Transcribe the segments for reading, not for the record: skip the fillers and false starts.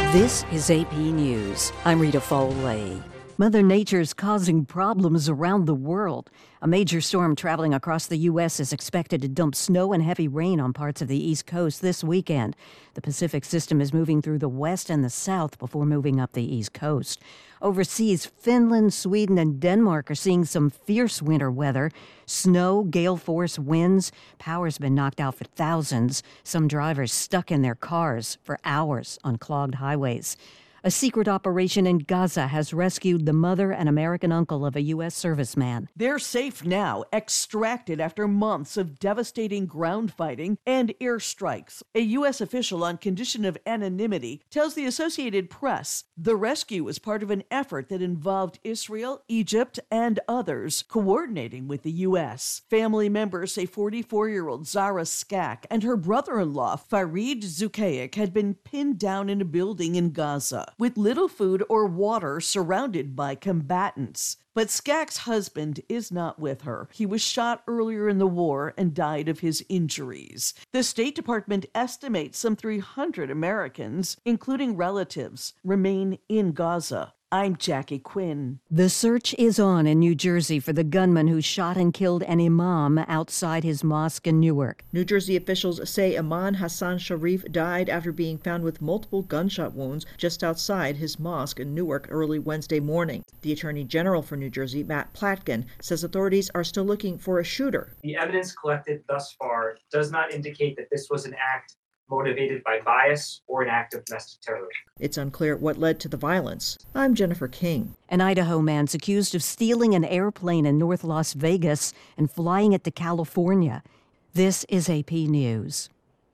This is AP News. I'm Rita Foley. Mother Nature's causing problems around the world. A major storm traveling across the U.S. is expected to dump snow and heavy rain on parts of the East Coast this weekend. The Pacific system is moving through the west and the south before moving up the East Coast. Overseas, Finland, Sweden, and Denmark are seeing some fierce winter weather. Snow, gale force winds. Power's been knocked out for thousands. Some drivers stuck in their cars for hours on clogged highways. A secret operation in Gaza has rescued the mother and American uncle of a U.S. serviceman. They're safe now, extracted after months of devastating ground fighting and airstrikes. A U.S. official on condition of anonymity tells the Associated Press the rescue was part of an effort that involved Israel, Egypt, and others coordinating with the U.S. Family members say 44-year-old Zara Skak and her brother-in-law Farid Zukaik had been pinned down in a building in Gaza, with little food or water, surrounded by combatants. But Skak's husband is not with her. He was shot earlier in the war and died of his injuries. The State Department estimates some 300 Americans, including relatives, remain in Gaza. I'm Jackie Quinn. The search is on in New Jersey for the gunman who shot and killed an imam outside his mosque in Newark. New Jersey officials say Aman Hassan Sharif died after being found with multiple gunshot wounds just outside his mosque in Newark early Wednesday morning. The Attorney General for New Jersey, Matt Platkin, says authorities are still looking for a shooter. The evidence collected thus far does not indicate that this was an act motivated by bias or an act of domestic terrorism. It's unclear what led to the violence. I'm Jennifer King. An Idaho man's accused of stealing an airplane in North Las Vegas and flying it to California. This is AP News.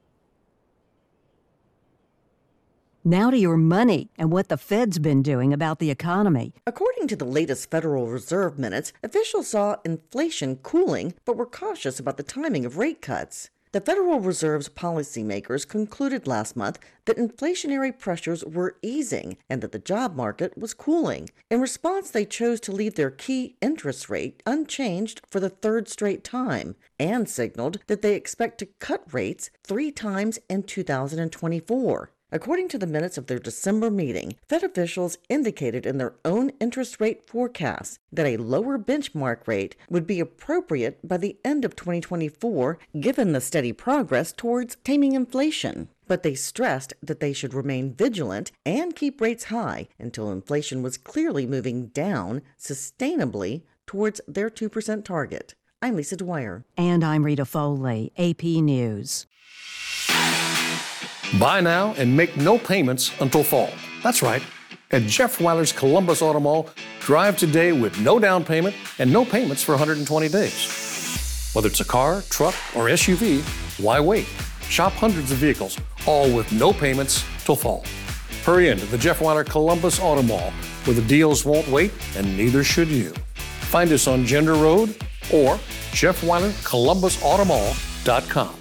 Now to your money and what the Fed's been doing about the economy. According to the latest Federal Reserve minutes, officials saw inflation cooling but were cautious about the timing of rate cuts. The Federal Reserve's policymakers concluded last month that inflationary pressures were easing and that the job market was cooling. In response, they chose to leave their key interest rate unchanged for the third straight time and signaled that they expect to cut rates 3 times in 2024. According to the minutes of their December meeting, Fed officials indicated in their own interest rate forecasts that a lower benchmark rate would be appropriate by the end of 2024, given the steady progress towards taming inflation. But they stressed that they should remain vigilant and keep rates high until inflation was clearly moving down sustainably towards their 2% target. I'm Lisa Dwyer. And I'm Rita Foley, AP News. Buy now and make no payments until fall. That's right. At Jeff Weiler's Columbus Auto Mall, drive today with no down payment and no payments for 120 days. Whether it's a car, truck, or SUV, why wait? Shop hundreds of vehicles, all with no payments till fall. Hurry into the Jeff Weiler Columbus Auto Mall, where the deals won't wait and neither should you. Find us on Gender Road or JeffWeilerColumbusAutomall.com.